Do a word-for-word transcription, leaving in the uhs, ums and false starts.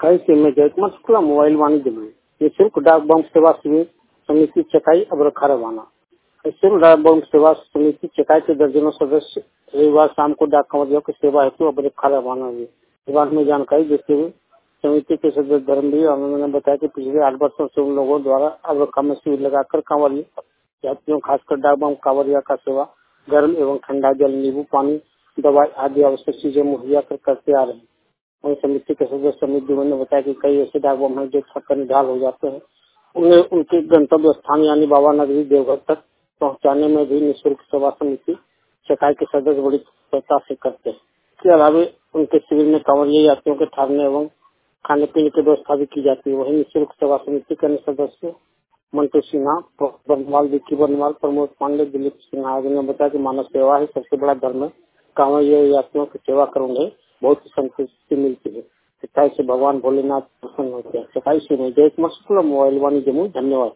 चकाई से में जयकुमार शुक्ला मोबाइल वाणिज्य में निःशुल्क डाक बम सेवा शिविर समिति चकाई अब रखा रवाना। निःशुल्क डाक बम सेवा समिति चकाई के दर्जनों सदस्य रविवार शाम को डाक कंवरियों की सेवा हेतु अब रखा रवाना हुए। इस बारे में जानकारी देते हुए समिति के सदस्य धर्मवीर आनंद ने बताया कि पिछले आठ वर्षों से उन लोगों द्वारा अब रखा में शिविर लगाकर कांवरिया यात्रियों खासकर डाक बम कांवरिया का सेवा गर्म एवं ठंडा जल, नींबू पानी, दवाई आदि आवश्यक चीजें मुहैया कर करते आ रहे हैं। वहीं समिति के सदस्य समित दुबे ने बताया कि कई ऐसे डाक बम हैं जो थक निढाल हो जाते हैं, उन्हें उनके गंतव्य स्थान यानी बाबा नगरी देवघर तक पहुंचाने में भी निःशुल्क सेवा समिति चकाई के सदस्य बड़ी तत्परता से करते हैं। इसके अलावा उनके शिविर में कांवरिया यात्रियों के ठहरने एवं खाने पीने की व्यवस्था भी की जाती है। वहीं निःशुल्क सेवा समिति के अन्य सदस्य मंटू सिन्हा, बनवाल, विक्की बनवाल, प्रमोद पांडे, दिलीप सिन्हा आदि ने बताया कि मानव सेवा ही सबसे बड़ा धर्म है। कांवरिया यात्रियों की सेवा कर उन्हें बहुत ही संतुष्टि मिलती है। सच्चाई से भगवान भोलेनाथ प्रसन्न होते हैं। सच्चाई से जयकुमार शुक्ला मोबाइल वाणी जमुई। धन्यवाद।